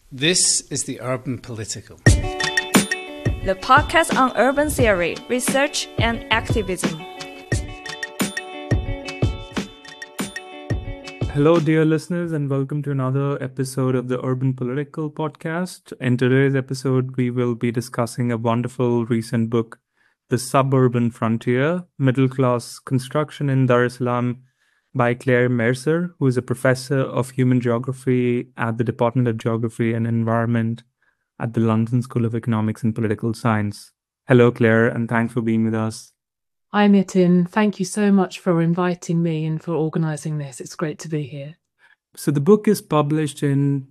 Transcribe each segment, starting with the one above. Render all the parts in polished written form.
This is the Urban Political, the podcast on urban theory, research, and activism. Hello, dear listeners, and welcome to another episode of the Urban Political podcast. In today's episode, we will be discussing a wonderful recent book, The Suburban Frontier, Middle Class Construction in Dar es Salaam, by Claire Mercer, who is a professor of human geography at the Department of Geography and Environment at the London School of Economics and Political Science. Hello, Claire, and thanks for being with us. Hi, Nitin. Thank you so much for inviting me and for organising this. It's great to be here. So the book is published in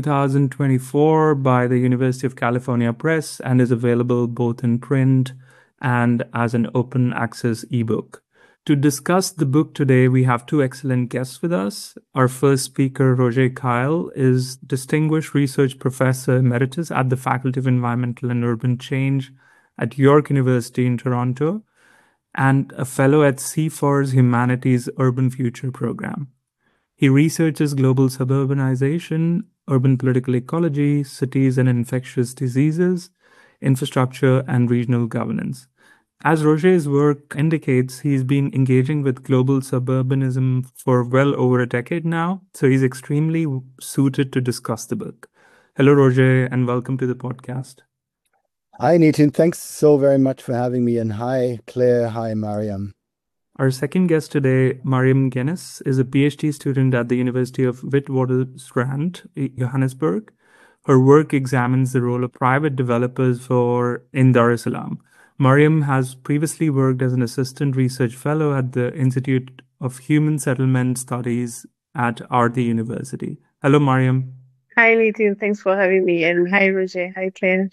2024 by the University of California Press and is available both in print and as an open access ebook. To discuss the book today, we have two excellent guests with us. Our first speaker, Roger Kyle, is Distinguished Research Professor Emeritus at the Faculty of Environmental and Urban Change at York University in Toronto, and a fellow at CIFAR's Humanities Urban Future program. He researches global suburbanization, urban political ecology, cities and infectious diseases, infrastructure, and regional governance. As Roger's work indicates, he's been engaging with global suburbanism for well over a decade now, so he's extremely suited to discuss the book. Hello, Roger, and welcome to the podcast. Hi, Nitin. Thanks so very much for having me. And hi, Claire. Hi, Mariam. Our second guest today, Mariam Guinness, is a PhD student at the University of Witwatersrand, Johannesburg. Her work examines the role of private developers in Dar es Salaam. Mariam has previously worked as an assistant research fellow at the Institute of Human Settlement Studies at Aarti University. Hello, Mariam. Hi, Nitin. Thanks for having me. And hi, Roger. Hi, Claire.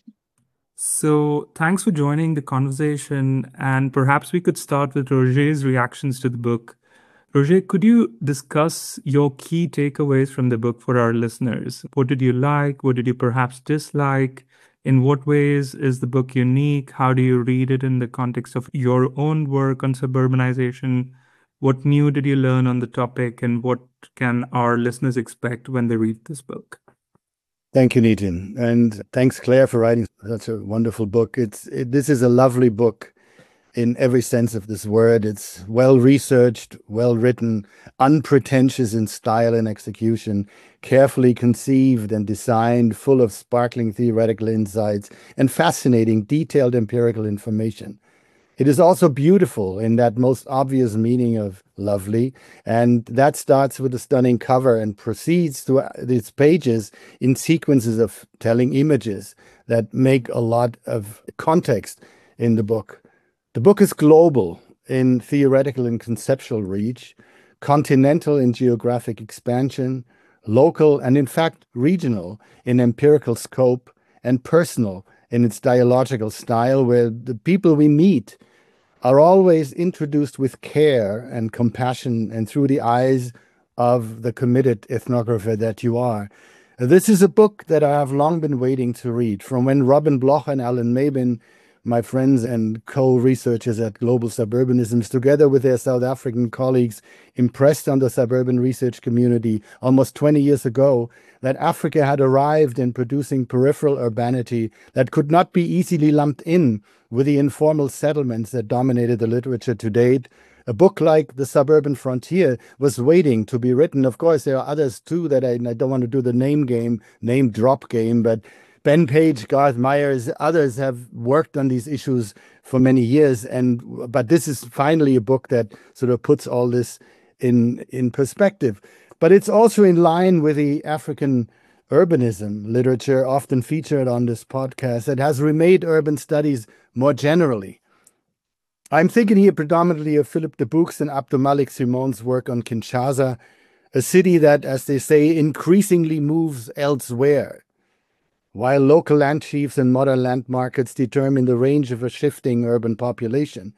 So thanks for joining the conversation. And perhaps we could start with Roger's reactions to the book. Roger, could you discuss your key takeaways from the book for our listeners? What did you like? What did you perhaps dislike? In what ways is the book unique? How do you read it in the context of your own work on suburbanization? What new did you learn on the topic, and what can our listeners expect when they read this book? Thank you, Nitin. And thanks, Claire, for writing such a wonderful book. This is a lovely book in every sense of this word. It's well-researched, well-written, unpretentious in style and execution, carefully conceived and designed, full of sparkling theoretical insights and fascinating, detailed empirical information. It is also beautiful in that most obvious meaning of lovely, and that starts with a stunning cover and proceeds to its pages in sequences of telling images that make a lot of context in the book. The book is global in theoretical and conceptual reach, continental in geographic expansion, local and in fact regional in empirical scope, and personal in its dialogical style, where the people we meet are always introduced with care and compassion and through the eyes of the committed ethnographer that you are. This is a book that I have long been waiting to read, from when Robin Bloch and Alan Mabin, my friends and co-researchers at Global Suburbanisms, together with their South African colleagues, impressed on the suburban research community almost 20 years ago that Africa had arrived in producing peripheral urbanity that could not be easily lumped in with the informal settlements that dominated the literature to date. A book like The Suburban Frontier was waiting to be written. Of course, there are others too that I don't want to do the name drop game, but Ben Page, Garth Myers, others have worked on these issues for many years, but this is finally a book that sort of puts all this in perspective. But it's also in line with the African urbanism literature often featured on this podcast that has remade urban studies more generally. I'm thinking here predominantly of Philip de Buch's and Abdulmalik Simon's work on Kinshasa, a city that, as they say, increasingly moves elsewhere, while local land chiefs and modern land markets determine the range of a shifting urban population.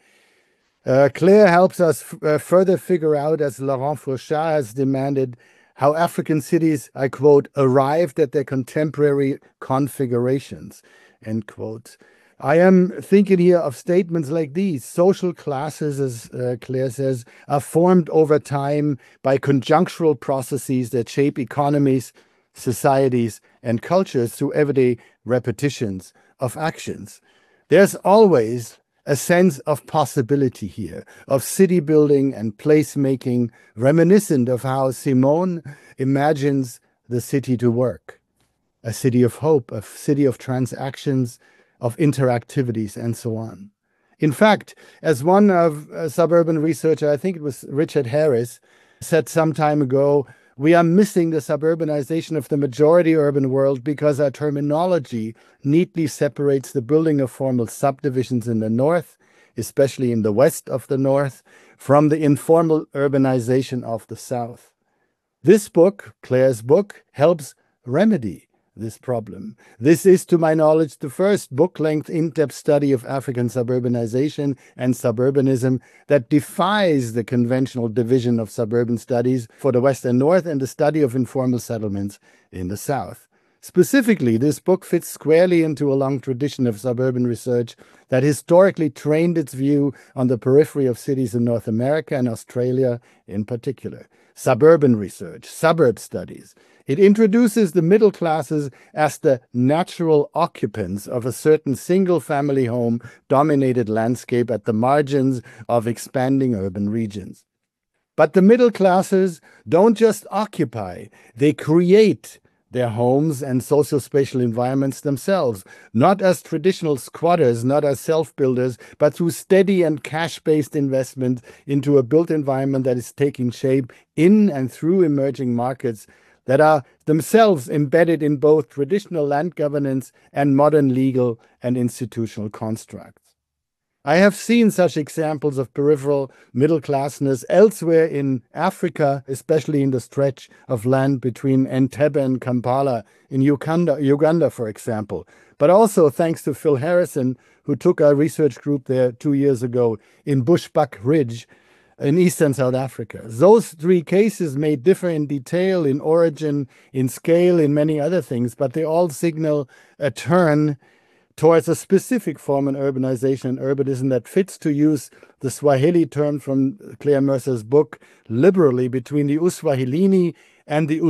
Claire helps us further figure out, as Laurent Fauchat has demanded, how African cities, I quote, arrived at their contemporary configurations, end quote. I am thinking here of statements like these. Social classes, as Claire says, are formed over time by conjunctural processes that shape economies, societies, and cultures through everyday repetitions of actions. There's always a sense of possibility here, of city building and place-making, reminiscent of how Simone imagines the city to work. A city of hope, a city of transactions, of interactivities, and so on. In fact, as one of suburban researcher, I think it was Richard Harris, said some time ago, we are missing the suburbanization of the majority urban world because our terminology neatly separates the building of formal subdivisions in the north, especially in the west of the north, from the informal urbanization of the south. This book, Claire's book, helps remedy this problem. This is, to my knowledge, the first book-length in-depth study of African suburbanization and suburbanism that defies the conventional division of suburban studies for the West and North and the study of informal settlements in the South. Specifically, this book fits squarely into a long tradition of suburban research that historically trained its view on the periphery of cities in North America and Australia in particular. Suburban research, suburb studies. It introduces the middle classes as the natural occupants of a certain single-family home-dominated landscape at the margins of expanding urban regions. But the middle classes don't just occupy, they create their homes and socio-spatial environments themselves, not as traditional squatters, not as self-builders, but through steady and cash-based investment into a built environment that is taking shape in and through emerging markets that are themselves embedded in both traditional land governance and modern legal and institutional constructs. I have seen such examples of peripheral middle-classness elsewhere in Africa, especially in the stretch of land between Entebbe and Kampala in Uganda, for example. But also thanks to Phil Harrison, who took our research group there 2 years ago in Bushbuck Ridge in eastern South Africa. Those three cases may differ in detail, in origin, in scale, in many other things, but they all signal a turn towards a specific form of urbanization and urbanism that fits, to use the Swahili term from Claire Mercer's book, liberally between the Uswahilini and the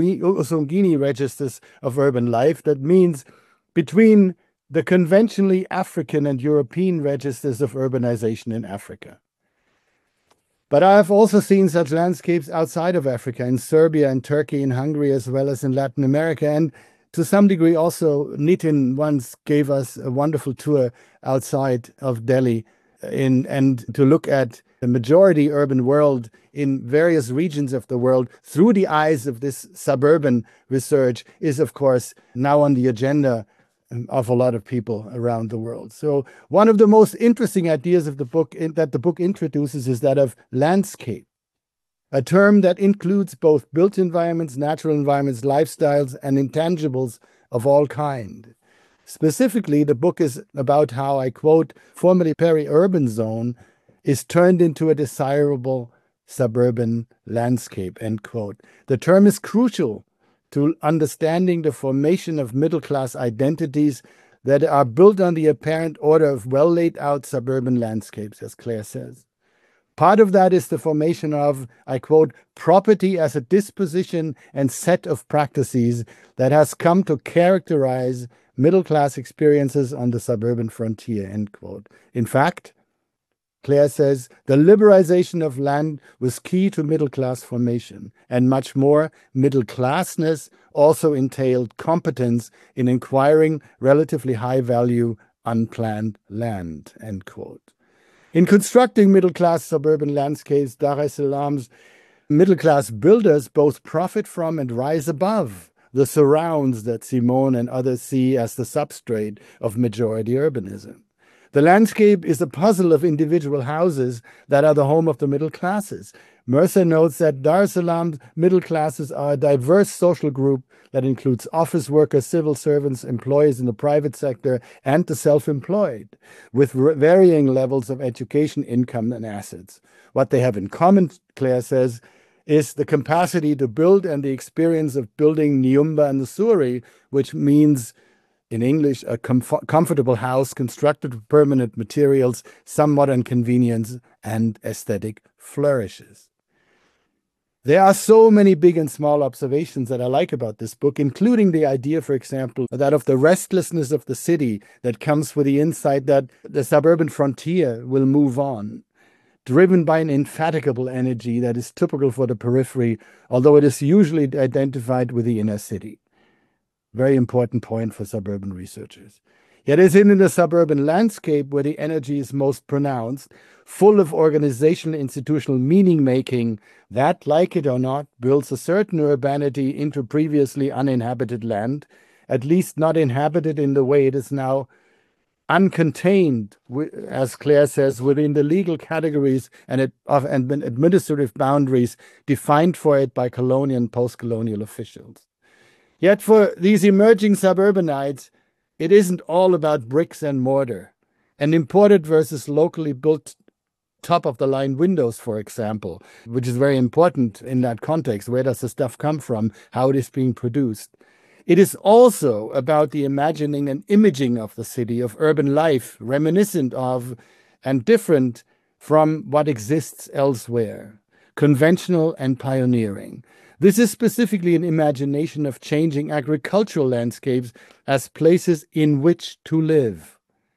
Usungini registers of urban life. That means between the conventionally African and European registers of urbanization in Africa. But I have also seen such landscapes outside of Africa, in Serbia and Turkey, in Hungary, as well as in Latin America. And to some degree also, Nitin once gave us a wonderful tour outside of Delhi and to look at the majority urban world in various regions of the world through the eyes of this suburban research is, of course, now on the agenda of a lot of people around the world. So one of the most interesting ideas of the book that the book introduces is that of landscape, a term that includes both built environments, natural environments, lifestyles, and intangibles of all kind. Specifically, the book is about how, I quote, formerly peri-urban zone is turned into a desirable suburban landscape, end quote. The term is crucial to understanding the formation of middle-class identities that are built on the apparent order of well-laid-out suburban landscapes, as Claire says. Part of that is the formation of, I quote, property as a disposition and set of practices that has come to characterize middle-class experiences on the suburban frontier, end quote. In fact, Claire says, the liberalization of land was key to middle-class formation, and much more, middle-classness also entailed competence in acquiring relatively high-value, unplanned land, end quote. In constructing middle-class suburban landscapes, Dar es Salaam's middle-class builders both profit from and rise above the surrounds that Simone and others see as the substrate of majority urbanism. The landscape is a puzzle of individual houses that are the home of the middle classes. Mercer notes that Dar es Salaam's middle classes are a diverse social group that includes office workers, civil servants, employees in the private sector, and the self-employed, with varying levels of education, income, and assets. What they have in common, Claire says, is the capacity to build and the experience of building Nyumba and Nzuri, which means, in English, a comfortable house constructed with permanent materials, some modern convenience, and aesthetic flourishes. There are so many big and small observations that I like about this book, including the idea, for example, that of the restlessness of the city that comes with the insight that the suburban frontier will move on, driven by an indefatigable energy that is typical for the periphery, although it is usually identified with the inner city. Very important point for suburban researchers. Yet it is in the suburban landscape where the energy is most pronounced, full of organizational, institutional meaning-making that, like it or not, builds a certain urbanity into previously uninhabited land, at least not inhabited in the way it is now, uncontained, as Claire says, within the legal categories and administrative boundaries defined for it by colonial and post-colonial officials. Yet for these emerging suburbanites, it isn't all about bricks and mortar, and imported versus locally built top-of-the-line windows, for example, which is very important in that context. Where does the stuff come from? How it is being produced? It is also about the imagining and imaging of the city, of urban life, reminiscent of and different from what exists elsewhere, conventional and pioneering. This is specifically an imagination of changing agricultural landscapes as places in which to live.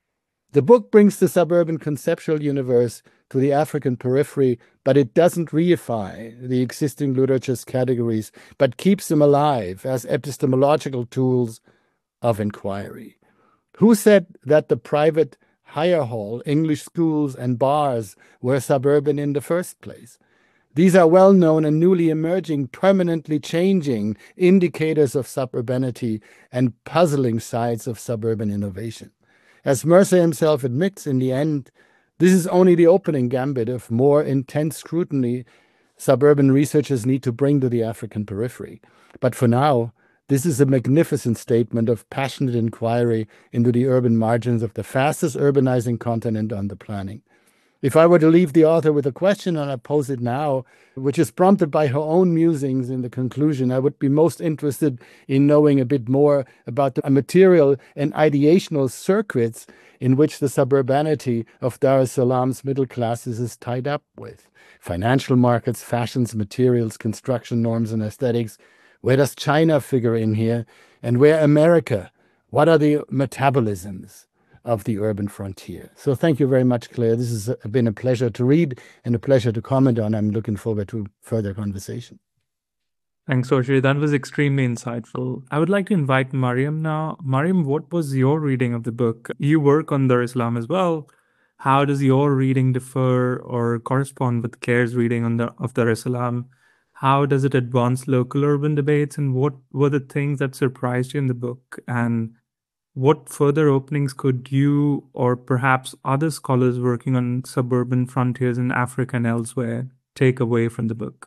The book brings the suburban conceptual universe to the African periphery, but it doesn't reify the existing literature's categories, but keeps them alive as epistemological tools of inquiry. Who said that the private hire hall, English schools, and bars were suburban in the first place? These are well-known and newly emerging, permanently changing indicators of suburbanity and puzzling sides of suburban innovation. As Mercer himself admits, in the end, this is only the opening gambit of more intense scrutiny suburban researchers need to bring to the African periphery. But for now, this is a magnificent statement of passionate inquiry into the urban margins of the fastest urbanizing continent on the planet. If I were to leave the author with a question, and I pose it now, which is prompted by her own musings in the conclusion, I would be most interested in knowing a bit more about the material and ideational circuits in which the suburbanity of Dar es Salaam's middle classes is tied up with. Financial markets, fashions, materials, construction norms, and aesthetics. Where does China figure in here? And where America? What are the metabolisms of the urban frontier? So thank you very much, Claire. This has been a pleasure to read and a pleasure to comment on. I'm looking forward to further conversation. Thanks, Oshri. That was extremely insightful. I would like to invite Mariam now. Mariam, what was your reading of the book? You work on Dar es Salaam as well. How does your reading differ or correspond with Claire's reading of Dar es Salaam? How does it advance local urban debates? And what were the things that surprised you in the book? And what further openings could you or perhaps other scholars working on suburban frontiers in Africa and elsewhere take away from the book?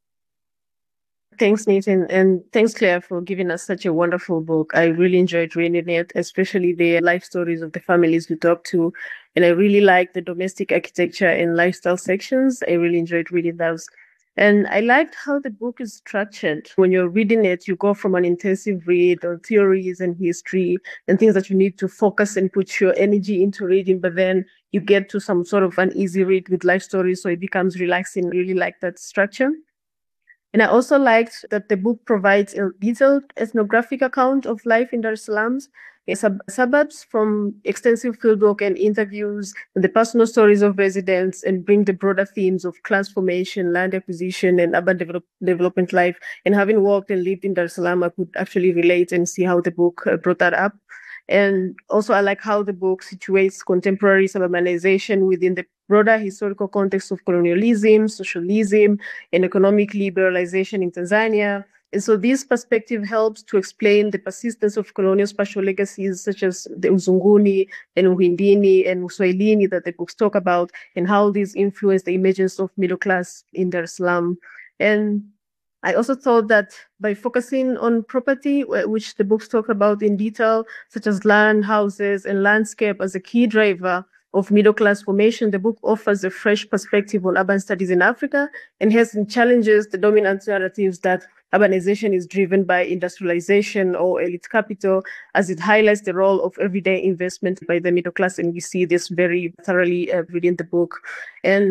Thanks, Nathan, and thanks, Claire, for giving us such a wonderful book. I really enjoyed reading it, especially the life stories of the families we talked to. And I really liked the domestic architecture and lifestyle sections. I really enjoyed reading those. And I liked how the book is structured. When you're reading it, you go from an intensive read on theories and history and things that you need to focus and put your energy into reading, but then you get to some sort of an easy read with life stories, so it becomes relaxing. I really like that structure. And I also liked that the book provides a detailed ethnographic account of life in Dar es Salaam, suburbs, from extensive fieldwork and interviews, and the personal stories of residents, and bring the broader themes of class formation, land acquisition, and urban development life. And having worked and lived in Dar es Salaam, I could actually relate and see how the book brought that up. And also, I like how the book situates contemporary suburbanization within the broader historical context of colonialism, socialism, and economic liberalization in Tanzania. And so this perspective helps to explain the persistence of colonial spatial legacies such as the Uzunguni and Uhindini and Uswahilini that the books talk about, and how these influence the emergence of middle class in Dar es Salaam. And I also thought that by focusing on property, which the books talk about in detail, such as land, houses, and landscape as a key driver of middle-class formation, the book offers a fresh perspective on urban studies in Africa and hence challenges the dominant narratives that urbanization is driven by industrialization or elite capital, as it highlights the role of everyday investment by the middle class. And we see this very thoroughly reading the book. And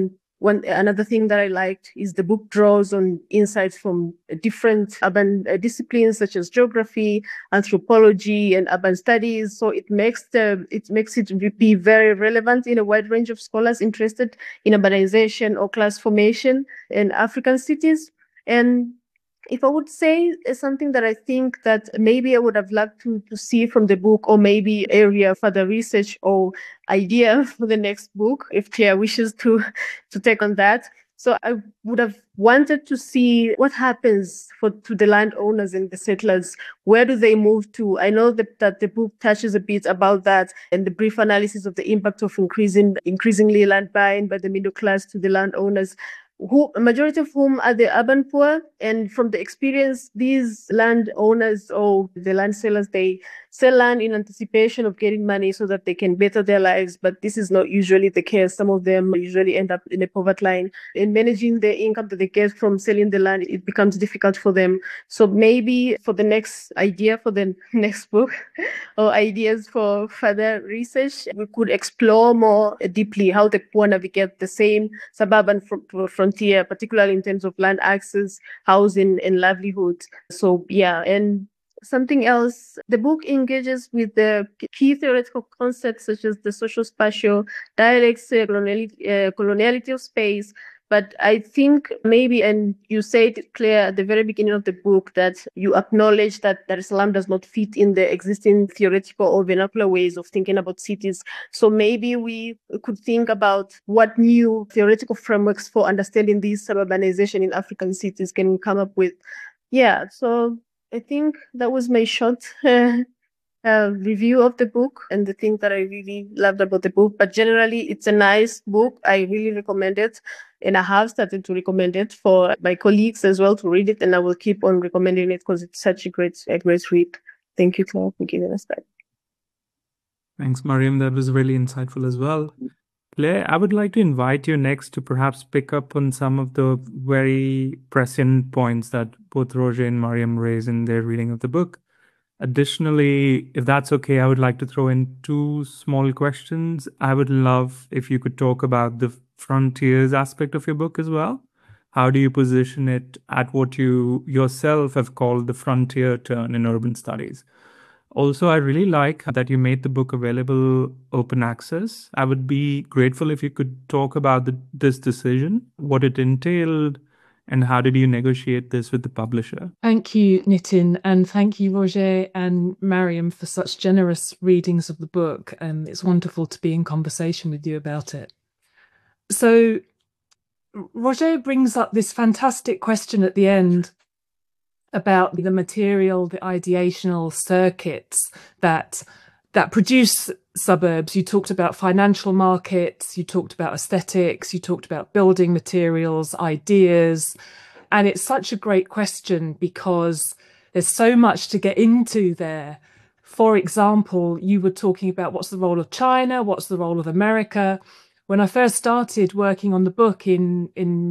Another thing that I liked is the book draws on insights from different urban disciplines such as geography, anthropology, and urban studies. So it makes it be very relevant in a wide range of scholars interested in urbanization or class formation in African cities. And if I would say something that I think that maybe I would have loved to see from the book, or maybe area further research or idea for the next book, if Claire wishes to take on that. So I would have wanted to see what happens to the landowners and the settlers. Where do they move to? I know that the book touches a bit about that, and the brief analysis of the impact of increasingly land buying by the middle class to the landowners, a majority of whom are the urban poor. And from the experience, these landowners or the land sellers, they sell land in anticipation of getting money so that they can better their lives. But this is not usually the case. Some of them usually end up in a poverty line. In managing the income that they get from selling the land, it becomes difficult for them. So maybe for the next idea for the next book or ideas for further research, we could explore more deeply how the poor navigate the same suburban frontier, particularly in terms of land access, housing, and livelihood. So yeah, and something else, the book engages with the key theoretical concepts such as the social spatial dialects, coloniality of space. But I think maybe, and you said, Claire, at the very beginning of the book, that you acknowledge that Dar es Salaam does not fit in the existing theoretical or vernacular ways of thinking about cities. So maybe we could think about what new theoretical frameworks for understanding this suburbanization in African cities can we come up with. Yeah, so I think that was my short review of the book and the thing that I really loved about the book. But generally, it's a nice book. I really recommend it. And I have started to recommend it for my colleagues as well to read it. And I will keep on recommending it because it's such a great read. Thank you, Claire, for giving us that. Thanks, Mariam. That was really insightful as well. Claire, I would like to invite you next to perhaps pick up on some of the very prescient points that both Roger and Mariam raise in their reading of the book. Additionally, if that's okay, I would like to throw in two small questions. I would love if you could talk about the frontiers aspect of your book as well. How do you position it at what you yourself have called the frontier turn in urban studies? Also, I really like that you made the book available open access. I would be grateful if you could talk about this decision, what it entailed, and how did you negotiate this with the publisher? Thank you, Nitin, and thank you, Roger and Mariam, for such generous readings of the book. It's wonderful to be in conversation with you about it. So, Roger brings up this fantastic question at the end about the material, the ideational circuits that produce suburbs. You talked about financial markets, you talked about aesthetics, you talked about building materials, ideas. And it's such a great question because there's so much to get into there. For example, you were talking about what's the role of China, what's the role of America. When I first started working on the book in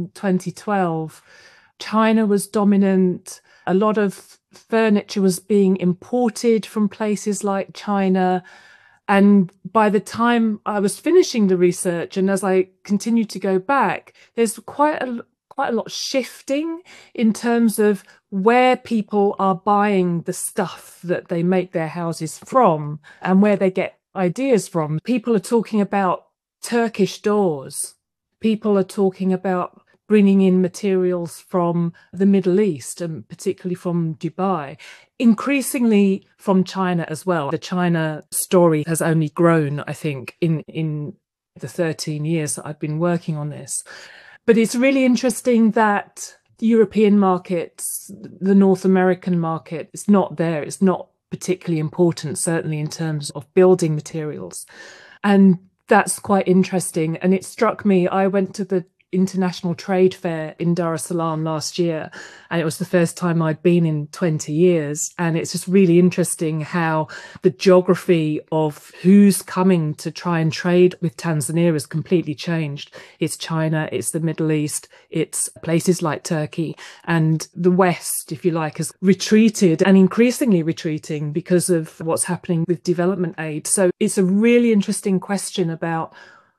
2012, China was dominant. A lot of furniture was being imported from places like China. And by the time I was finishing the research, and as I continued to go back, there's quite a lot shifting in terms of where people are buying the stuff that they make their houses from and where they get ideas from. People are talking about Turkish doors. People are talking about bringing in materials from the Middle East and particularly from Dubai, increasingly from China as well. The China story has only grown, I think, in the 13 years that I've been working on this. But it's really interesting that the European markets, the North American market, is not there. It's not particularly important, certainly in terms of building materials. And that's quite interesting. And it struck me, I went to the International Trade Fair in Dar es Salaam last year, and it was the first time I'd been in 20 years. And it's just really interesting how the geography of who's coming to try and trade with Tanzania has completely changed. It's China, it's the Middle East, it's places like Turkey, and the West, if you like, has retreated and increasingly retreating because of what's happening with development aid. So it's a really interesting question about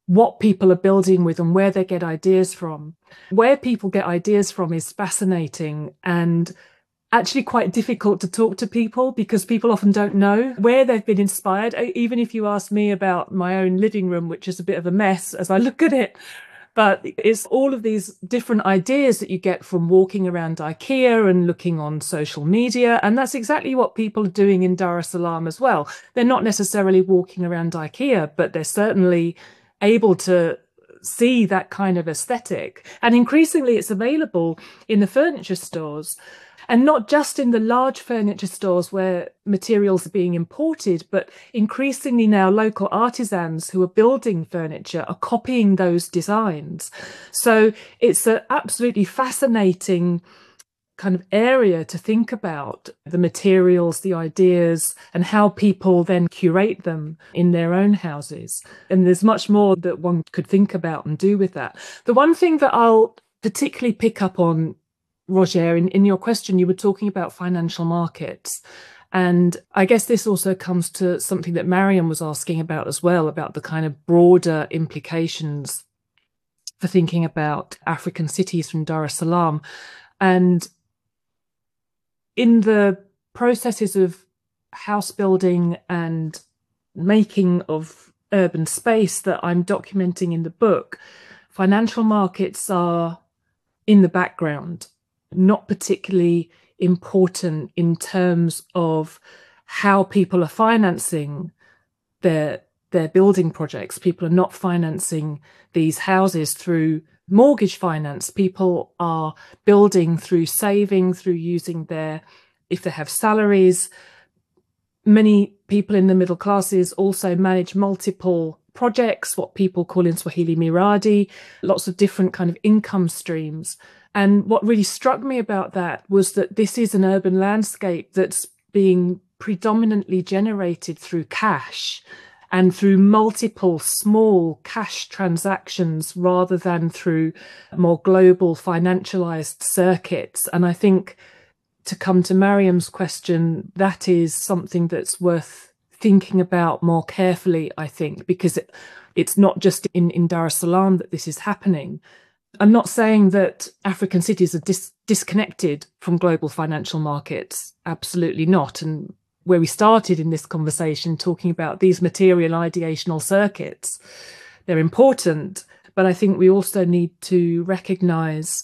what people are building with and where they get ideas from. Where people get ideas from is fascinating and actually quite difficult to talk to people, because people often don't know where they've been inspired. Even if you ask me about my own living room, which is a bit of a mess as I look at it, but it's all of these different ideas that you get from walking around IKEA and looking on social media. And that's exactly what people are doing in Dar es Salaam as well. They're not necessarily walking around IKEA, but they're certainly able to see that kind of aesthetic. And increasingly it's available in the furniture stores. And not just in the large furniture stores where materials are being imported, but increasingly now local artisans who are building furniture are copying those designs. So it's an absolutely fascinating kind of area to think about the materials, the ideas, and how people then curate them in their own houses. And there's much more that one could think about and do with that. The one thing that I'll particularly pick up on, Roger, in your question, you were talking about financial markets. And I guess this also comes to something that Mariam was asking about as well, about the kind of broader implications for thinking about African cities from Dar es Salaam. And in the processes of house building and making of urban space that I'm documenting in the book, financial markets are in the background, not particularly important in terms of how people are financing their building projects. People are not financing these houses through mortgage finance. People are building through saving, through using if they have salaries. Many people in the middle classes also manage multiple projects, what people call in Swahili miradi, lots of different kind of income streams. And what really struck me about that was that this is an urban landscape that's being predominantly generated through cash and through multiple small cash transactions rather than through more global financialized circuits. And I think, to come to Mariam's question, that is something that's worth thinking about more carefully, I think, because it's not just in Dar es Salaam that this is happening. I'm not saying that African cities are disconnected from global financial markets. Absolutely not. And where we started in this conversation talking about these material ideational circuits, they're important. But I think we also need to recognize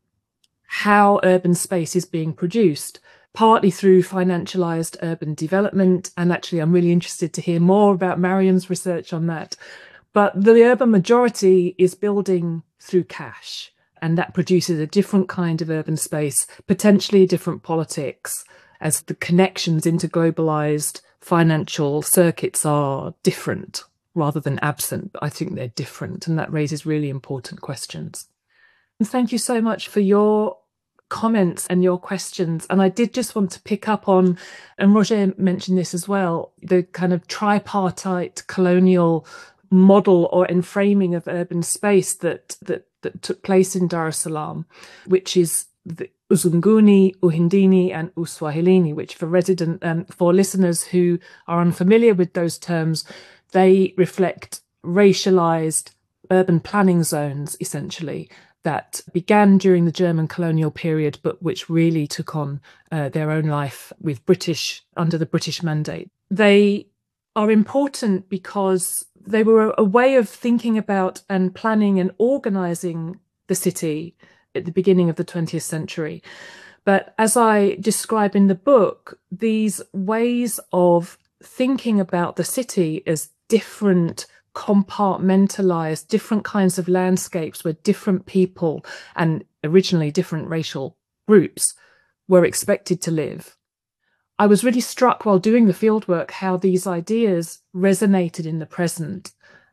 how urban space is being produced, partly through financialized urban development. And actually, I'm really interested to hear more about Mariam's research on that. But the urban majority is building through cash, and that produces a different kind of urban space, potentially different politics, as the connections into globalized financial circuits are different rather than absent. But I think they're different, and that raises really important questions. And thank you so much for your comments and your questions. And I did just want to pick up on, and Roger mentioned this as well, the kind of tripartite colonial model or enframing of urban space that took place in Dar es Salaam, which is the Uzunguni, Uhindini, and Uswahilini, which for listeners who are unfamiliar with those terms, they reflect racialized urban planning zones, essentially, that began during the German colonial period, but which really took on their own life under the British mandate. They are important because they were a way of thinking about and planning and organizing the city at the beginning of the 20th century. But as I describe in the book, these ways of thinking about the city as different, compartmentalized, different kinds of landscapes where different people and originally different racial groups were expected to live. I was really struck while doing the fieldwork how these ideas resonated in the present.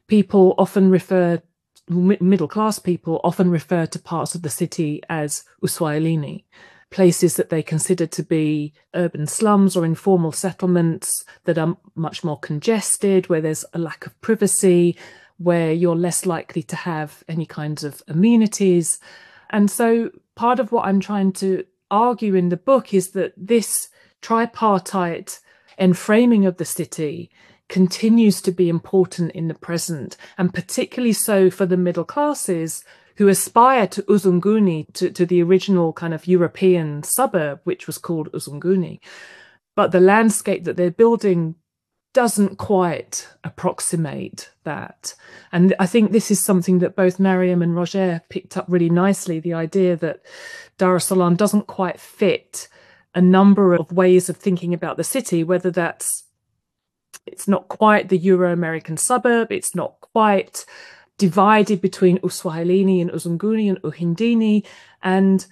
Middle-class people often refer to parts of the city as Uswahilini, places that they consider to be urban slums or informal settlements that are much more congested, where there's a lack of privacy, where you're less likely to have any kinds of amenities. And so part of what I'm trying to argue in the book is that this tripartite enframing of the city continues to be important in the present, and particularly so for the middle classes who aspire to Uzunguni, to the original kind of European suburb, which was called Uzunguni. But the landscape that they're building doesn't quite approximate that. And I think this is something that both Mariam and Roger picked up really nicely, the idea that Dar es Salaam doesn't quite fit a number of ways of thinking about the city, whether it's not quite the Euro-American suburb, it's not quite divided between Uswahilini and Uzunguni and Uhindini, and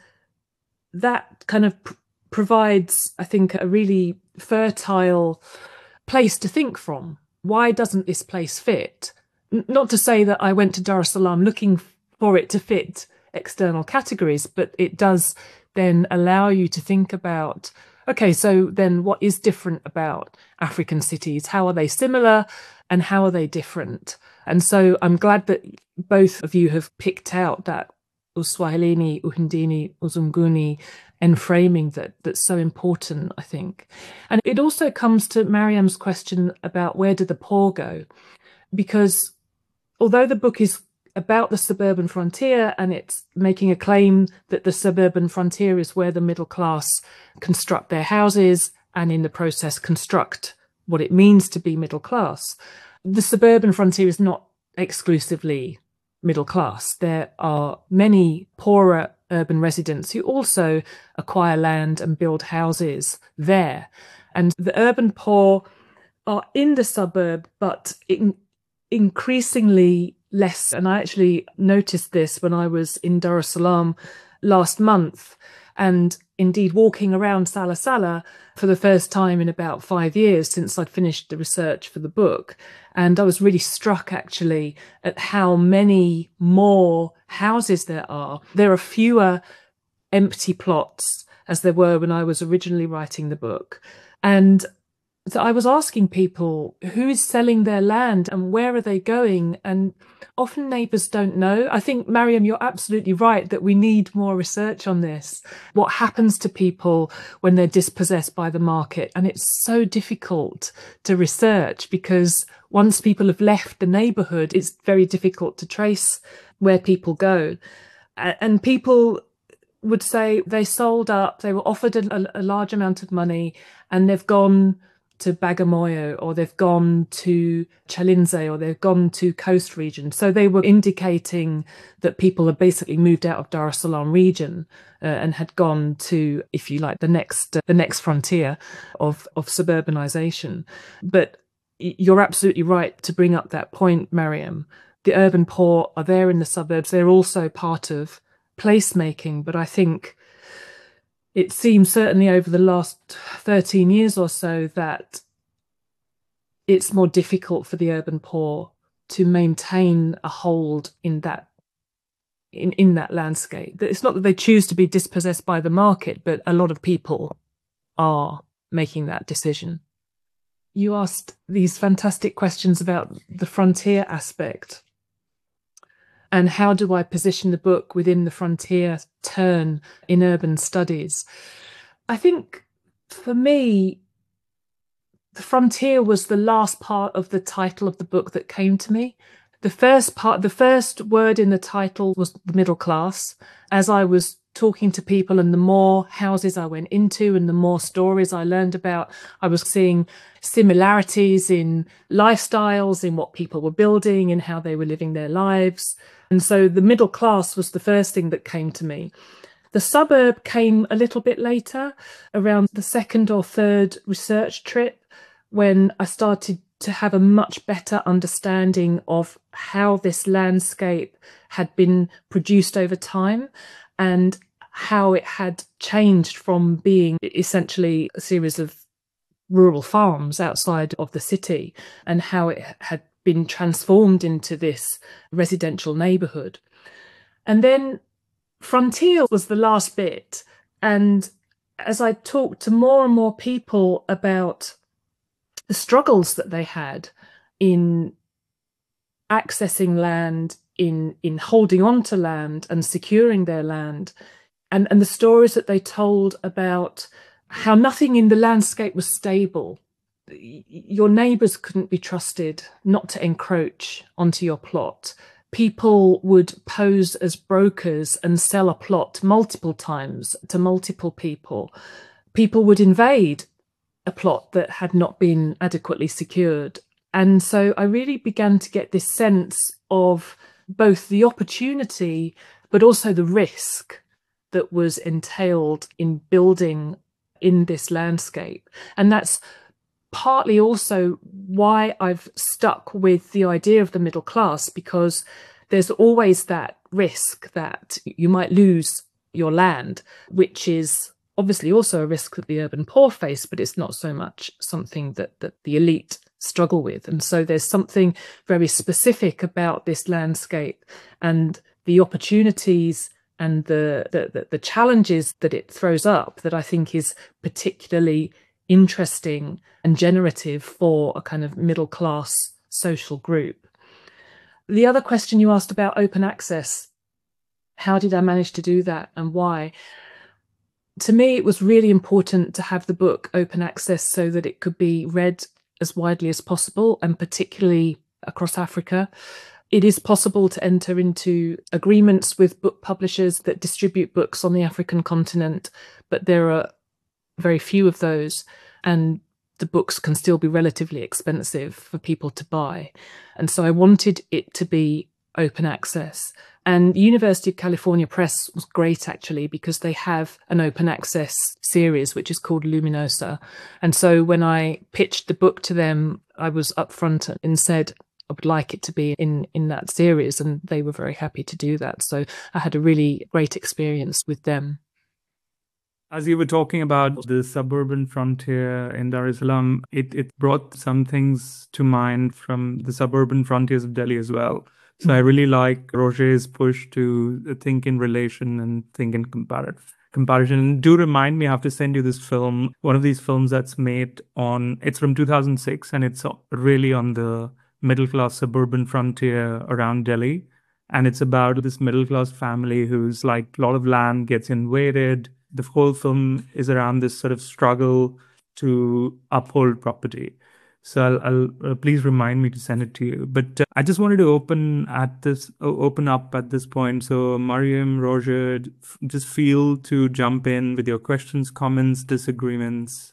that kind of provides, I think, a really fertile place to think from. Why doesn't this place fit? Not to say that I went to Dar es Salaam looking for it to fit external categories, but it does then allow you to think about, okay, so then what is different about African cities? How are they similar and how are they different? And so I'm glad that both of you have picked out that Uswahilini, Uhindini, Uzunguni framing that's so important, I think. And it also comes to Mariam's question about where do the poor go? Because although the book is about the suburban frontier and it's making a claim that the suburban frontier is where the middle class construct their houses and in the process construct what it means to be middle class, the suburban frontier is not exclusively middle class. There are many poorer urban residents who also acquire land and build houses there. And the urban poor are in the suburb, but increasingly less. And I actually noticed this when I was in Dar es Salaam last month, and indeed walking around Salah Salah for the first time in about 5 years since I'd finished the research for the book. And I was really struck actually at how many more houses there are. There are fewer empty plots as there were when I was originally writing the book. And so I was asking people who is selling their land and where are they going? And often neighbours don't know. I think, Mariam, you're absolutely right that we need more research on this. What happens to people when they're dispossessed by the market? And it's so difficult to research because once people have left the neighbourhood, it's very difficult to trace where people go. And people would say they sold up, they were offered a large amount of money and they've gone to Bagamoyo, or they've gone to Chalinze, or they've gone to coast region. So they were indicating that people had basically moved out of Dar es Salaam region and had gone to, if you like, the next frontier of suburbanization. But you're absolutely right to bring up that point, Mariam. The urban poor are there in the suburbs. They're also part of placemaking, but I think it seems certainly over the last 13 years or so that it's more difficult for the urban poor to maintain a hold in that landscape. It's not that they choose to be dispossessed by the market, but a lot of people are making that decision. You asked these fantastic questions about the frontier aspect. And how do I position the book within the frontier turn in urban studies? I think for me, the frontier was the last part of the title of the book that came to me. The first word in the title was the middle class. As I was talking to people and the more houses I went into and the more stories I learned about, I was seeing similarities in lifestyles, in what people were building and how they were living their lives. And so the middle class was the first thing that came to me. The suburb came a little bit later, around the second or third research trip, when I started to have a much better understanding of how this landscape had been produced over time and how it had changed from being essentially a series of rural farms outside of the city and how it had been transformed into this residential neighbourhood. And then frontier was the last bit. And as I talked to more and more people about the struggles that they had in accessing land, in holding on to land and securing their land, and the stories that they told about how nothing in the landscape was stable, your neighbours couldn't be trusted not to encroach onto your plot. People would pose as brokers and sell a plot multiple times to multiple people. People would invade a plot that had not been adequately secured. And so I really began to get this sense of both the opportunity, but also the risk that was entailed in building in this landscape. And that's partly also why I've stuck with the idea of the middle class, because there's always that risk that you might lose your land, which is obviously also a risk that the urban poor face, but it's not so much something that the elite struggle with. And so there's something very specific about this landscape and the opportunities and the challenges that it throws up that I think is particularly interesting and generative for a kind of middle class social group. The other question you asked about open access, how did I manage to do that and why? To me, it was really important to have the book open access so that it could be read as widely as possible, and particularly across Africa. It is possible to enter into agreements with book publishers that distribute books on the African continent, but there are very few of those, and the books can still be relatively expensive for people to buy. And so I wanted it to be open access. And University of California Press was great, actually, because they have an open access series, which is called Luminosa. And so when I pitched the book to them, I was upfront and said, I would like it to be in that series. And they were very happy to do that. So I had a really great experience with them. As you were talking about the suburban frontier in Dar es Salaam, it brought some things to mind from the suburban frontiers of Delhi as well. So I really like Roger's push to think in relation and think in comparison. And do remind me, I have to send you this film, one of these films that's made it's from 2006, and it's really on the middle-class suburban frontier around Delhi. And it's about this middle-class family who's like, a lot of land gets invaded. The whole film is around this sort of struggle to uphold property. So I'll please remind me to send it to you. But I just wanted to open up at this point. So Mariam, Roger, just feel to jump in with your questions, comments, disagreements.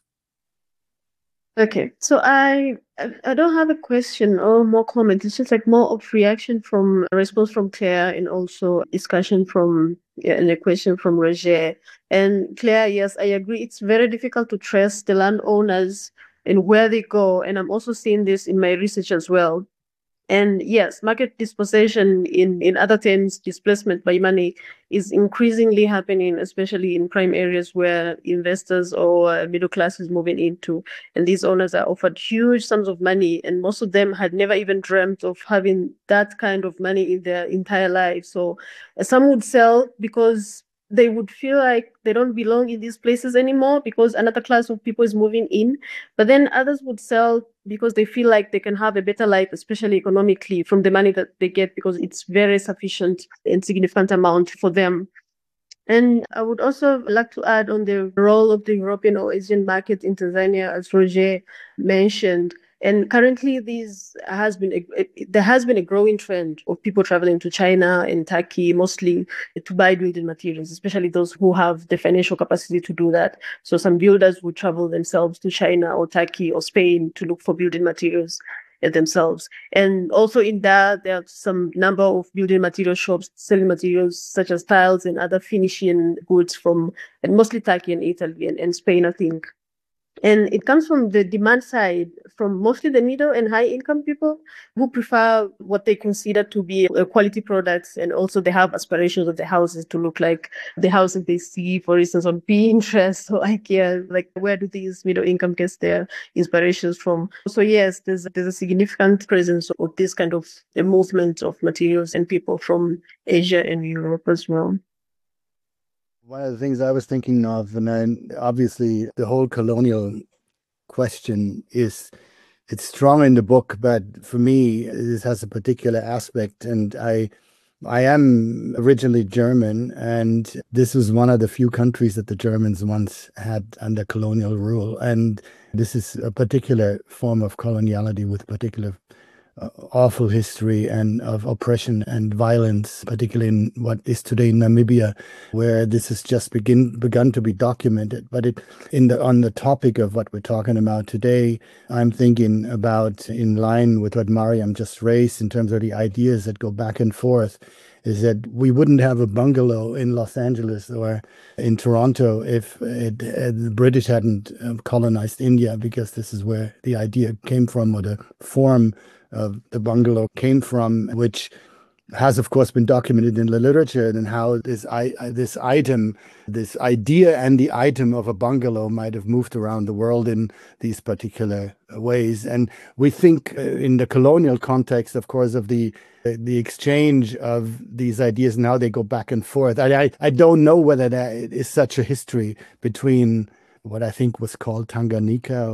Okay, so I don't have a question or more comment. It's just like more of reaction from a response from Claire, and also discussion and a question from Roger. And Claire, yes, I agree. It's very difficult to trace the landowners and where they go. And I'm also seeing this in my research as well. And yes, market dispossession, in other terms, displacement by money, is increasingly happening, especially in prime areas where investors or middle class is moving into. And these owners are offered huge sums of money, and most of them had never even dreamt of having that kind of money in their entire life. So some would sell because they would feel like they don't belong in these places anymore because another class of people is moving in. But then others would sell because they feel like they can have a better life, especially economically, from the money that they get, because it's very sufficient and significant amount for them. And I would also like to add on the role of the European or Asian market in Tanzania, as Roger mentioned. And currently, there has been a growing trend of people traveling to China and Turkey, mostly to buy building materials, especially those who have the financial capacity to do that. So some builders would travel themselves to China or Turkey or Spain to look for building materials themselves. And also in that, there are some number of building material shops selling materials such as tiles and other finishing goods and mostly Turkey and Italy and Spain, I think. And it comes from the demand side, from mostly the middle and high income people who prefer what they consider to be quality products. And also they have aspirations of the houses to look like the houses they see, for instance, on Pinterest or IKEA. Like, where do these middle income get their inspirations from? So yes, there's a significant presence of this kind of a movement of materials and people from Asia and Europe as well. One of the things I was thinking of, and then obviously the whole colonial question it's strong in the book, but for me, this has a particular aspect. And I am originally German, and this was one of the few countries that the Germans once had under colonial rule. And this is a particular form of coloniality with particular awful history and of oppression and violence, particularly in what is today Namibia, where this has just begun to be documented. But on the topic of what we're talking about today, I'm thinking about, in line with what Mariam just raised in terms of the ideas that go back and forth, is that we wouldn't have a bungalow in Los Angeles or in Toronto if the British hadn't colonized India, because this is where the idea came from, or the form of the bungalow came from, which has, of course, been documented in the literature, and how this idea and the item of a bungalow might have moved around the world in these particular ways. And we think in the colonial context, of course, of the exchange of these ideas and how they go back and forth. I don't know whether there is such a history between what I think was called Tanganyika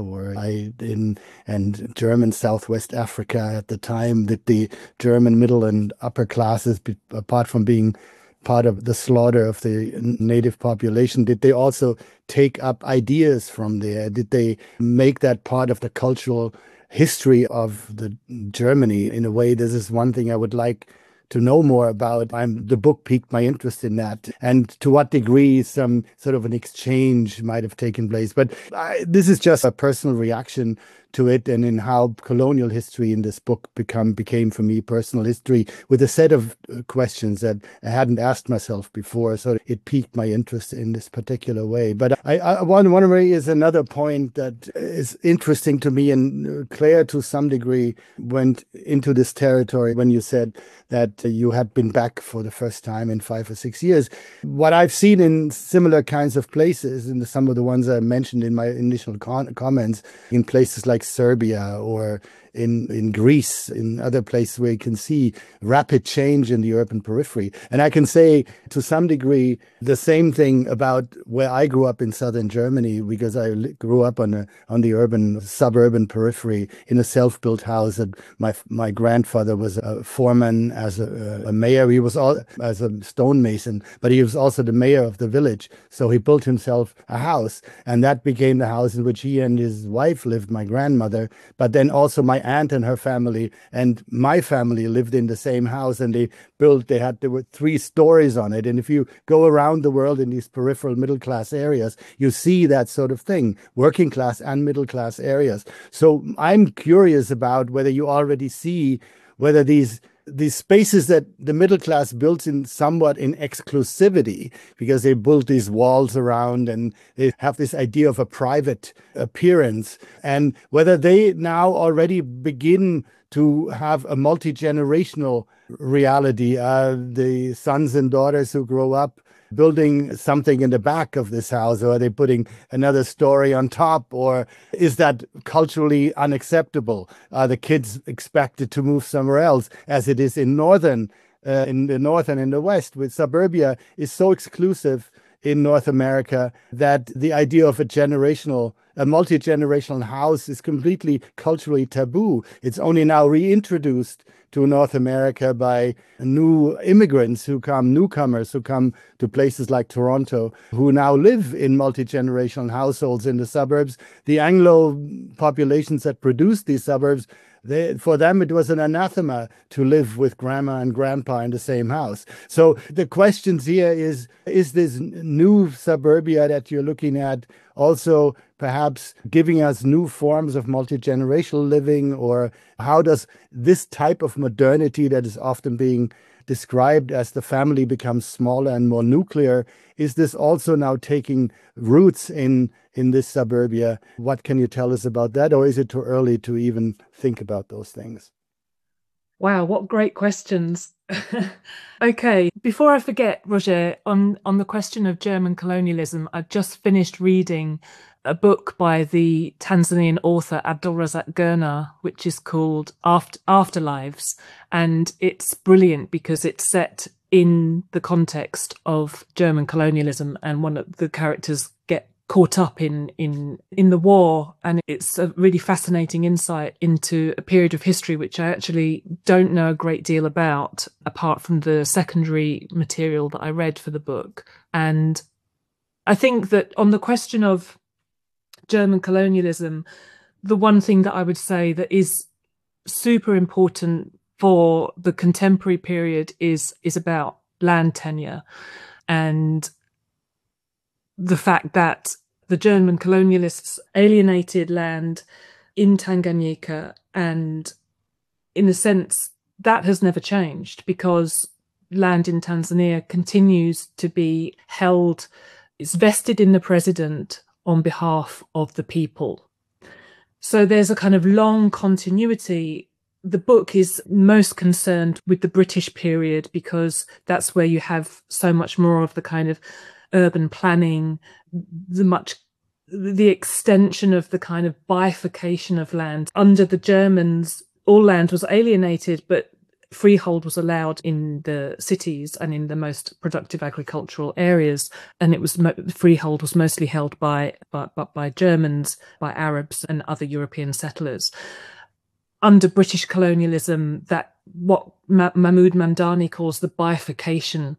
and German Southwest Africa at the time, that the German middle and upper classes, apart from being part of the slaughter of the native population, did they also take up ideas from there? Did they make that part of the cultural history of the Germany? In a way, this is one thing I would like to know more about. The book piqued my interest in that, and to what degree some sort of an exchange might have taken place. But this is just a personal reaction to it, and in how colonial history in this book became for me personal history, with a set of questions that I hadn't asked myself before. So it piqued my interest in this particular way. But I want to raise another point that is interesting to me, and Claire to some degree went into this territory when you said that you had been back for the first time in 5 or 6 years. What I've seen in similar kinds of places, and some of the ones I mentioned in my initial comments, in places like Serbia or in Greece, in other places where you can see rapid change in the urban periphery. And I can say to some degree the same thing about where I grew up in southern Germany, because I grew up on the urban suburban periphery in a self-built house. That my grandfather was a foreman, as a mayor. He was as a stonemason, but he was also the mayor of the village. So he built himself a house, and that became the house in which he and his wife lived, my grandmother. But then also my aunt and her family and my family lived in the same house, and there were 3 stories on it. And if you go around the world in these peripheral middle class areas, you see that sort of thing, working class and middle class areas. So I'm curious about whether you already see whether these spaces that the middle class built somewhat in exclusivity, because they built these walls around and they have this idea of a private appearance, and whether they now already begin to have a multi-generational reality. The sons and daughters who grow up building something in the back of this house, or are they putting another story on top, or is that culturally unacceptable? Are the kids expected to move somewhere else, as it is in the north and in the west, with suburbia is so exclusive in North America that the idea of a multi-generational house is completely culturally taboo. It's only now reintroduced to North America by new newcomers who come to places like Toronto, who now live in multi-generational households in the suburbs. The Anglo populations that produced these suburbs, for them, it was an anathema to live with grandma and grandpa in the same house. So the questions here is this new suburbia that you're looking at also perhaps giving us new forms of multi-generational living, or how does this type of modernity that is often being described as the family becomes smaller and more nuclear, is this also now taking roots in this suburbia? What can you tell us about that? Or is it too early to even think about those things? Wow, what great questions. Okay, before I forget, Roger, on the question of German colonialism, I've just finished reading a book by the Tanzanian author Abdulrazak Gurnah, which is called Afterlives. And it's brilliant because it's set in the context of German colonialism, and one of the characters get caught up in the war, and it's a really fascinating insight into a period of history which I actually don't know a great deal about, apart from the secondary material that I read for the book. And I think that on the question of German colonialism, the one thing that I would say that is super important for the contemporary period is about land tenure, and the fact that the German colonialists alienated land in Tanganyika, and in a sense that has never changed, because land in Tanzania continues to be held, it's vested in the president on behalf of the people. So there's a kind of long continuity. The book is most concerned with the British period because that's where you have so much more of the kind of urban planning, the extension of the kind of bifurcation of land. Under the Germans, all land was alienated, but freehold was allowed in the cities and in the most productive agricultural areas, and it was freehold was mostly held by Germans, by Arabs and other European settlers. Under British colonialism, that what Mahmoud Mamdani calls the bifurcation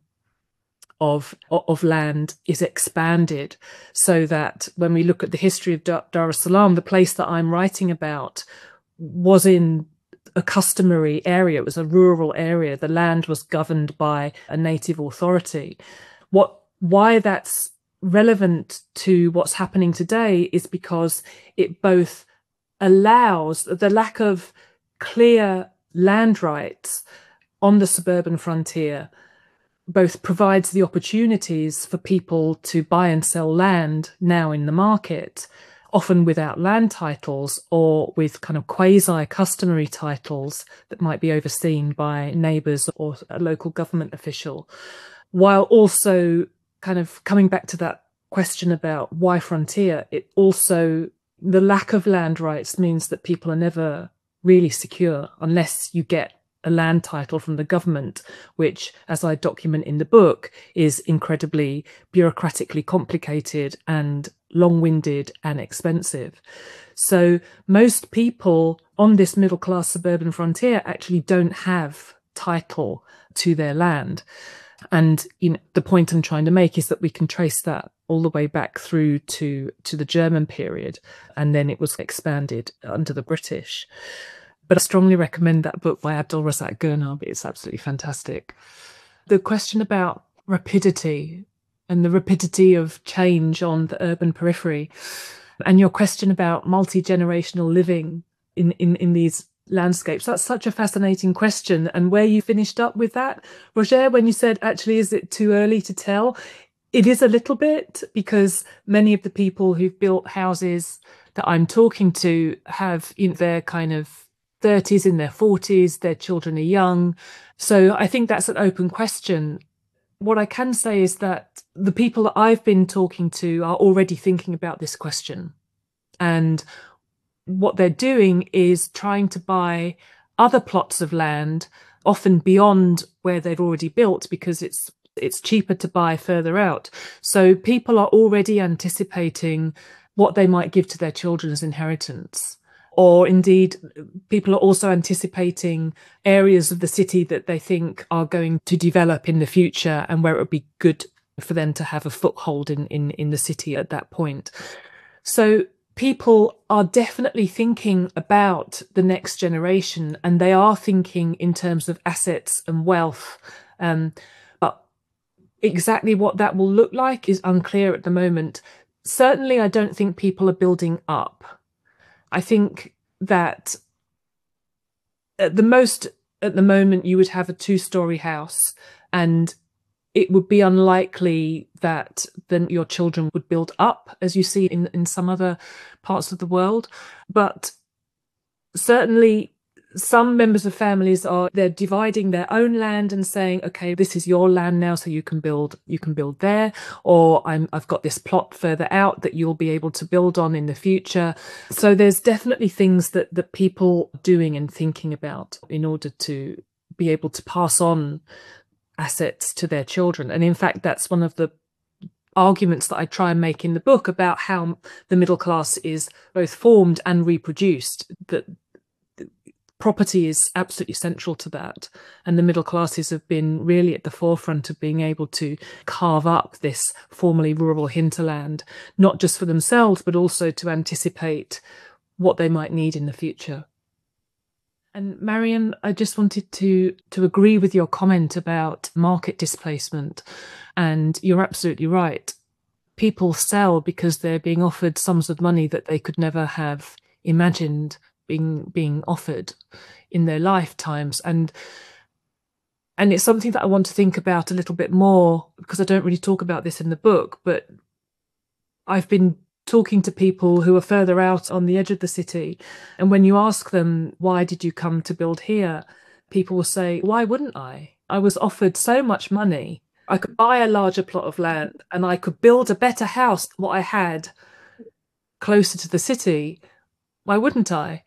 of land is expanded, so that when we look at the history of Dar es Salaam, the place that I'm writing about was in a customary area. It was a rural area. The land was governed by a native authority. Why that's relevant to what's happening today is because it both allows the lack of clear land rights on the suburban frontier, both provides the opportunities for people to buy and sell land now in the market, often without land titles or with kind of quasi-customary titles that might be overseen by neighbours or a local government official, while also kind of coming back to that question about why frontier, it also, the lack of land rights means that people are never really secure unless you get a land title from the government, which, as I document in the book, is incredibly bureaucratically complicated and long-winded and expensive. So most people on this middle-class suburban frontier actually don't have title to their land. And the point I'm trying to make is that we can trace that all the way back through to the German period, and then it was expanded under the British. But I strongly recommend that book by Abdul Razak Gurnab. It's absolutely fantastic. The question about rapidity and the rapidity of change on the urban periphery, and your question about multi-generational living in these landscapes, that's such a fascinating question. And where you finished up with that, Roger, when you said, actually, is it too early to tell? It is a little bit, because many of the people who've built houses that I'm talking to have their kind of 30s, in their 40s, their children are young. So I think that's an open question. What I can say is that the people that I've been talking to are already thinking about this question. And what they're doing is trying to buy other plots of land, often beyond where they've already built, because it's cheaper to buy further out. So people are already anticipating what they might give to their children as inheritance. Or indeed, people are also anticipating areas of the city that they think are going to develop in the future and where it would be good for them to have a foothold in the city at that point. So people are definitely thinking about the next generation, and they are thinking in terms of assets and wealth. But exactly what that will look like is unclear at the moment. Certainly, I don't think people are building up. I think that at the moment, you would have a 2-story house, and it would be unlikely that then your children would build up, as you see in some other parts of the world. But certainly some members of families they're dividing their own land and saying, okay, this is your land now, so you can build there, or I've got this plot further out that you'll be able to build on in the future. So there's definitely things that people are doing and thinking about in order to be able to pass on assets to their children. And in fact, that's one of the arguments that I try and make in the book about how the middle class is both formed and reproduced, that property is absolutely central to that. And the middle classes have been really at the forefront of being able to carve up this formerly rural hinterland, not just for themselves, but also to anticipate what they might need in the future. And Mariam, I just wanted to agree with your comment about market displacement. And you're absolutely right. People sell because they're being offered sums of money that they could never have imagined being offered in their lifetimes. And it's something that I want to think about a little bit more, because I don't really talk about this in the book, but I've been talking to people who are further out on the edge of the city. And when you ask them, why did you come to build here? People will say, why wouldn't I? I was offered so much money. I could buy a larger plot of land and I could build a better house than what I had closer to the city. Why wouldn't I?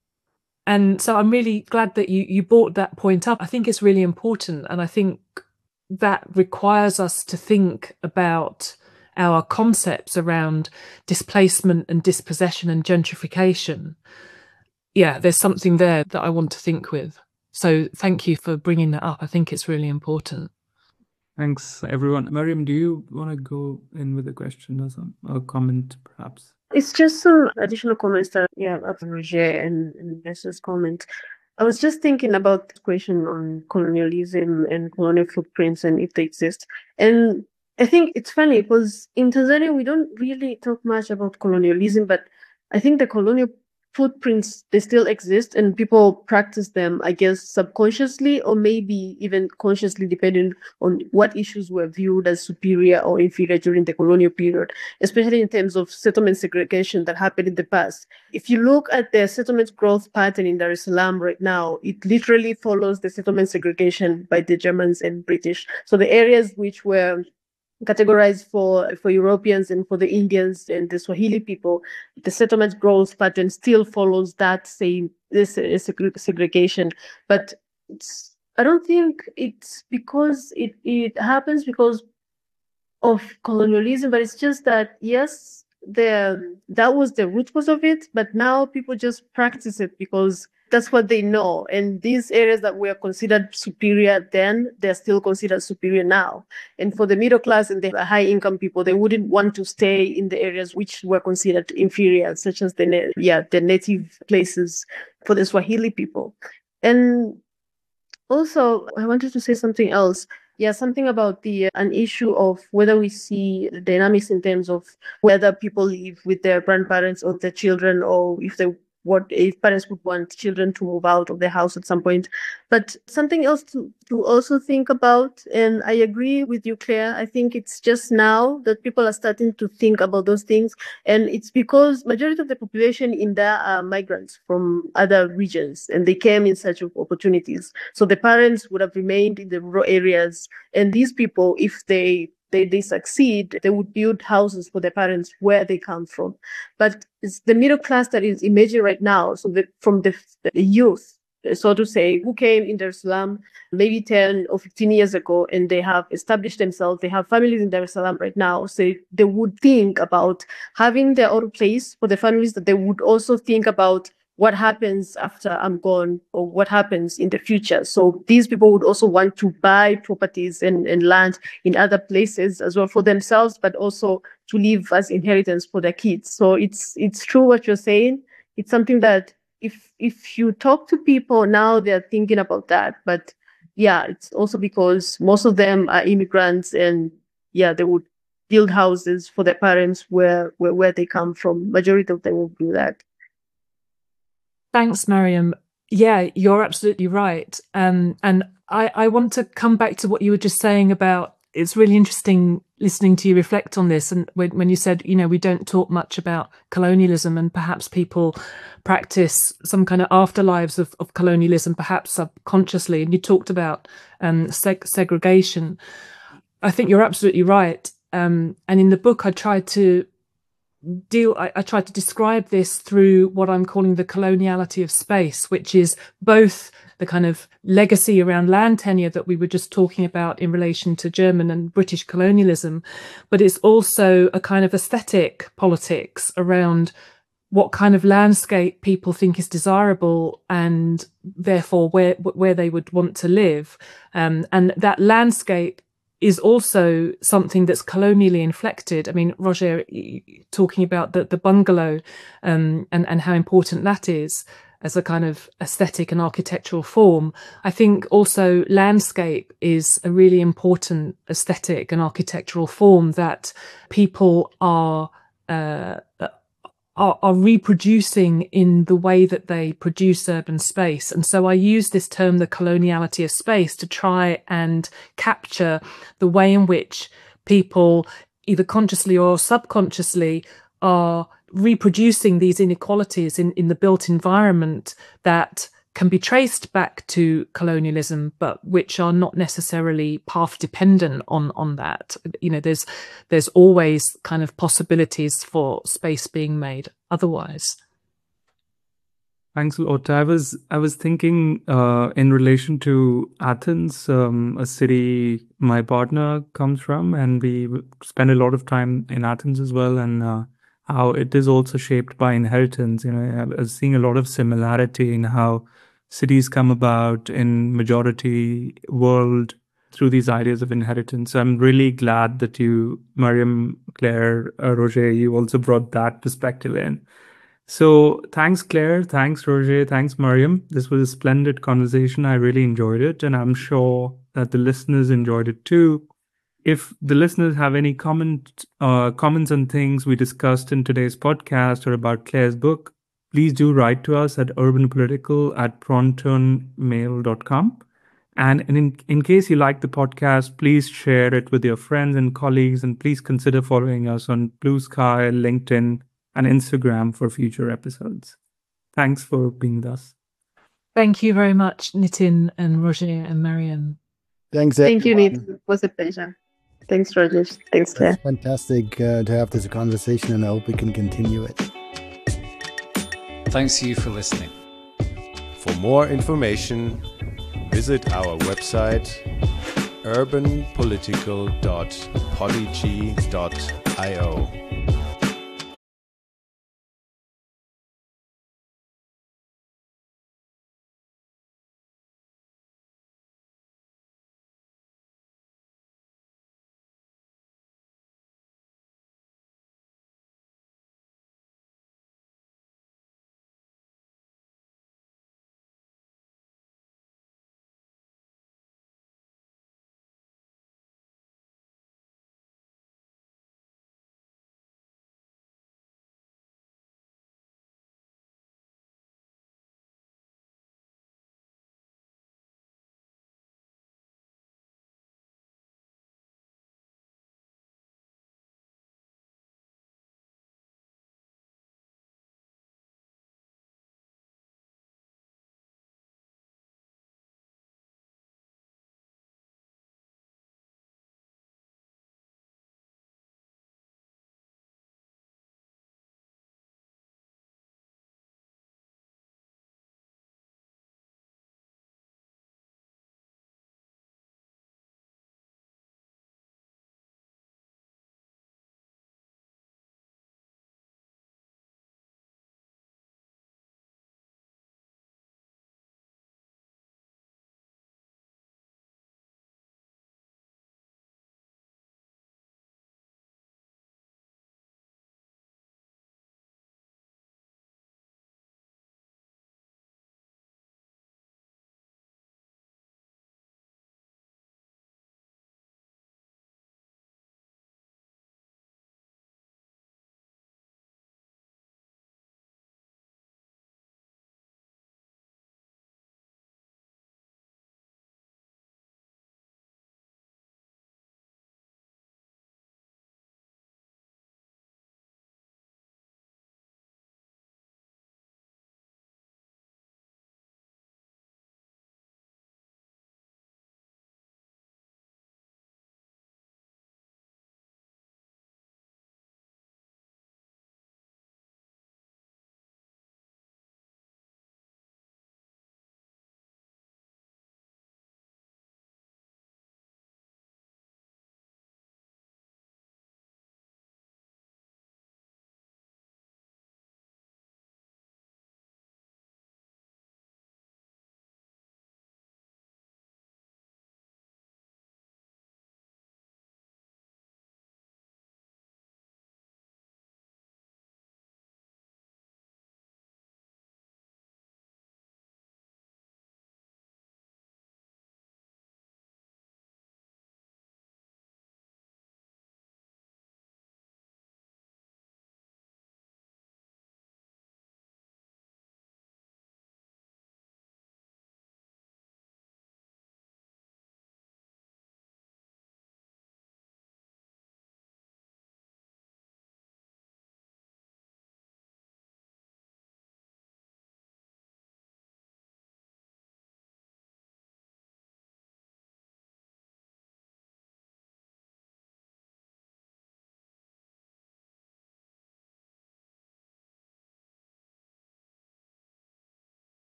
And so I'm really glad that you brought that point up. I think it's really important. And I think that requires us to think about our concepts around displacement and dispossession and gentrification. Yeah, there's something there that I want to think with. So thank you for bringing that up. I think it's really important. Thanks, everyone. Mariam, do you want to go in with a question or comment, perhaps? It's just some additional comments that, after Roger and Vanessa's comment. I was just thinking about the question on colonialism and colonial footprints and if they exist. And I think it's funny because in Tanzania, we don't really talk much about colonialism, but I think the colonial footprints, they still exist and people practice them, I guess, subconsciously or maybe even consciously, depending on what issues were viewed as superior or inferior during the colonial period, especially in terms of settlement segregation that happened in the past. If you look at the settlement growth pattern in Dar es Salaam right now, it literally follows the settlement segregation by the Germans and British. So the areas which were categorized for Europeans and for the Indians and the Swahili people, the settlement growth pattern still follows that same segregation. But I don't think it's because it happens because of colonialism, but it's just that, yes, that was the root cause of it, but now people just practice it because that's what they know. And these areas that were considered superior then, they're still considered superior now. And for the middle class and the high income people, they wouldn't want to stay in the areas which were considered inferior, such as the native places for the Swahili people. And also, I wanted to say something else. Yeah, something about an issue of whether we see the dynamics in terms of whether people live with their grandparents or their children, or if parents would want children to move out of their house at some point. But something else to also think about, and I agree with you, Claire, I think it's just now that people are starting to think about those things. And it's because majority of the population in there are migrants from other regions, and they came in search of opportunities. So the parents would have remained in the rural areas. And these people, if they succeed, they would build houses for their parents where they come from. But it's the middle class that is emerging right now. So from the youth, so to say, who came in Dar es Salaam maybe 10 or 15 years ago, and they have established themselves, they have families in Dar es Salaam right now. So they would think about having their own place for the families, that they would also think about what happens after I'm gone or what happens in the future. So these people would also want to buy properties and land in other places as well for themselves, but also to leave as inheritance for their kids. So it's true what you're saying. It's something that if you talk to people now, they're thinking about that. But yeah, it's also because most of them are immigrants, and yeah, they would build houses for their parents where they come from. Majority of them will do that. Thanks, Mariam. Yeah, you're absolutely right. And I want to come back to what you were just saying about, it's really interesting listening to you reflect on this. And when you said, we don't talk much about colonialism, and perhaps people practice some kind of afterlives of colonialism, perhaps subconsciously. And you talked about segregation. I think you're absolutely right. And in the book, I tried to I tried to describe this through what I'm calling the coloniality of space, which is both the kind of legacy around land tenure that we were just talking about in relation to German and British colonialism, but it's also a kind of aesthetic politics around what kind of landscape people think is desirable and therefore where they would want to live. And that landscape is also something that's colonially inflected. I mean, Roger, talking about the bungalow and how important that is as a kind of aesthetic and architectural form. I think also landscape is a really important aesthetic and architectural form that people are reproducing in the way that they produce urban space. And so I use this term, the coloniality of space, to try and capture the way in which people, either consciously or subconsciously, are reproducing these inequalities in the built environment that can be traced back to colonialism, but which are not necessarily path dependent on that. You know, there's always kind of possibilities for space being made otherwise. Thanks a lot. I was thinking in relation to Athens, a city my partner comes from, and we spend a lot of time in Athens as well, and how it is also shaped by inheritance. You know, I was seeing a lot of similarity in how cities come about in majority world through these ideas of inheritance. So I'm really glad that you, Mariam, Claire, Roger, you also brought that perspective in. So thanks, Claire. Thanks, Roger. Thanks, Mariam. This was a splendid conversation. I really enjoyed it, and I'm sure that the listeners enjoyed it too. If the listeners have any comments on things we discussed in today's podcast or about Claire's book, please do write to us at urbanpolitical@protonmail.com. And in case you like the podcast, please share it with your friends and colleagues, and please consider following us on Blue Sky, LinkedIn, and Instagram for future episodes. Thanks for being with us. Thank you very much, Nitin and Roger and Mariam. Thanks. Thank you, Nitin. It was a pleasure. Thanks, Roger. Thanks, Claire. It's fantastic to have this conversation, and I hope we can continue it. Thanks to you for listening. For more information, visit our website urbanpolitical.podigy.io.